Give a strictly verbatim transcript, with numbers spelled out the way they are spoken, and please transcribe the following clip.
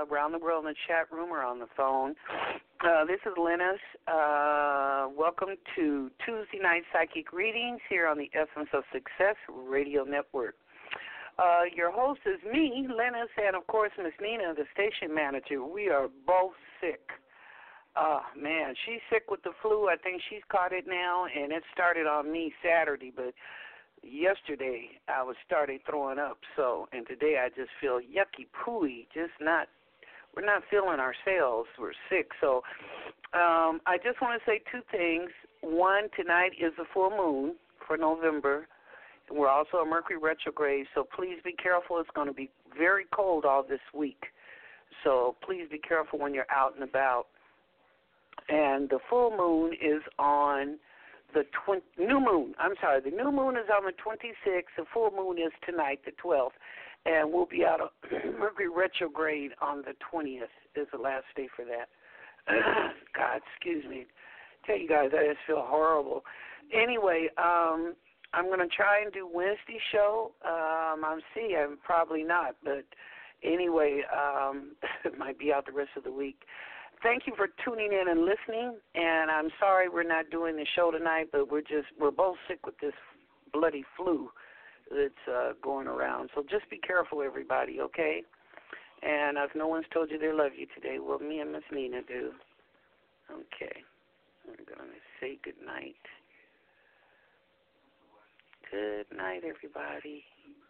around the world in the chat room or on the phone. Uh, this is Lennis. Uh, welcome to Tuesday Night Psychic Readings here on the Essence of Success Radio Network. Uh, your host is me, Lennis, and, of course, Miss Nina, the station manager. We are both sick. Oh, man, she's sick with the flu. I think she's caught it now, and it started on me Saturday, but yesterday I was started throwing up. So, and today I just feel yucky pooey, just not, we're not feeling ourselves. We're sick. So um, I just want to say two things. One, tonight is the full moon for November. We're also a Mercury retrograde, so please be careful. It's going to be very cold all this week. So please be careful when you're out and about. And the full moon is on the tw- new moon. I'm sorry, the new moon is on the twenty-sixth. The full moon is tonight, the twelfth. And we'll be out of Mercury retrograde on the twentieth is the last day for that. God, excuse me. Tell you guys, I just feel horrible. Anyway, um, I'm going to try and do Wednesday show. Um, I'm see, I'm probably not. But anyway, um, it might be out the rest of the week. Thank you for tuning in and listening, and I'm sorry we're not doing the show tonight, but we're just, we're both sick with this bloody flu that's uh, going around. So just be careful, everybody, okay? And if no one's told you they love you today, well, me and Miss Nina do. Okay. I'm going to say good night. Good night, everybody.